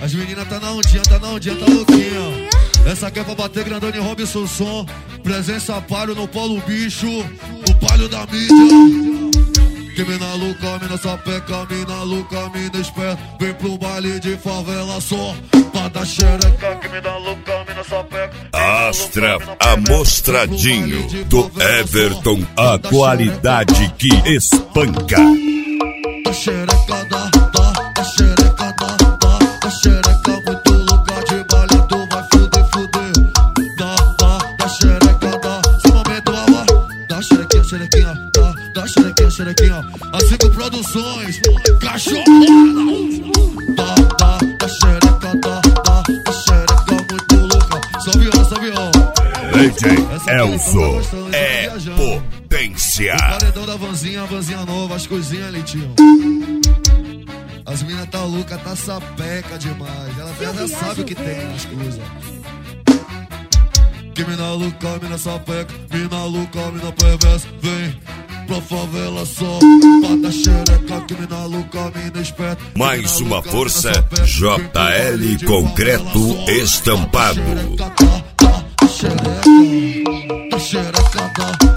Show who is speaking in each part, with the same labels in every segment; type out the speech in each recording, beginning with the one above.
Speaker 1: As meninas tá na ondinha, tá louquinha. Essa aqui é pra bater grandão em Robson Som. Presença palho no Paulo Bicho, o palho da mídia. Que mina louca, mina sapeca, mina louca, mina esperta. Vem pro baile de favela só pra dar xereca. Que mina louca, mina sapeca.
Speaker 2: Astra Amostradinho do Everton, a qualidade que espanca.
Speaker 1: Da xereca, da xereca, da xereca. Muito louca de baile, tu vai fuder. Da xereca, seu momento da xerequinha, xerequinha. A 5 Produções, cachorrada. Da xereca, da xereca, muito louca. Salve ó.
Speaker 2: DJ Elzo é potência.
Speaker 1: Paredão da vanzinha nova, as coisinhas ali, tio. As minas tá louca, tá sapeca demais. Ela já sabe o que tem nas coisas. Que mina louca, mina sapeca, mina louca, mina perversa. Vem pra favela só pra dar xereca. Que mina louca, mina esperta.
Speaker 2: Mais uma força, JL Concreto Estampado.
Speaker 1: Da xereca, da xereca,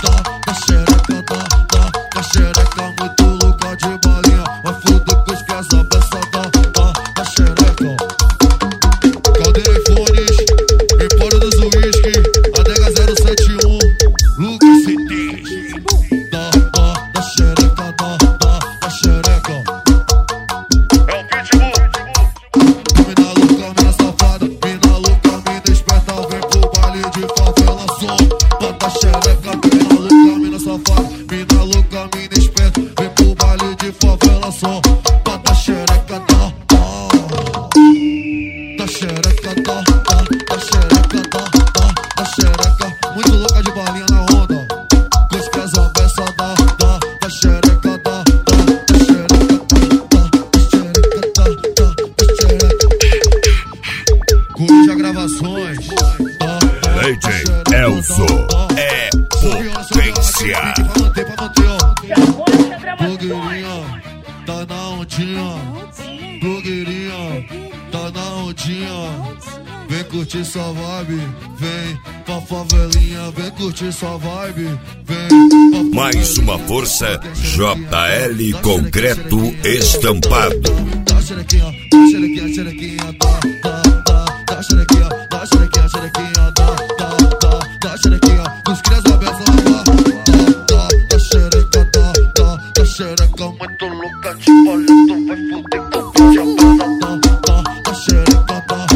Speaker 1: da xereca. Muito louca de balinha, vai fuder com os que essa beça da xereca. Caldeira e fones, Empório dos Whisky, Adega 071, Lucas CT. Da xereca, da xereca. É o Pitbull. Mina louca, mina safada, mina louca, mina esperta. Vem pro baile de favela só pra dar xereca. Mina louca, mina safada, mina louca, mina esperta. Vem pro baile de favela só pra dar xereca. Da xereca, da xereca, da xereca. Muito louca de balinha na onda. Com os pés a beça da xereca, da xereca, da xereca. Coruja Gravações.
Speaker 2: DJ Elzo é potência.
Speaker 1: Pra manter, ó. Blogueirinha, tá na ondinha. Blogueirinha, tá na ondinha. Vem curtir sua vibe, vem pra favelinha. Vem curtir sua vibe, vem.
Speaker 2: Mais uma força, JL Concreto Estampado.
Speaker 1: Da xerequinha, xerequinha, da xerequinha, xerequinha, da xerequinha. Os crias abertos da xereca, da xereca. Muito louca de baile, tu vai fuder com a da xereca,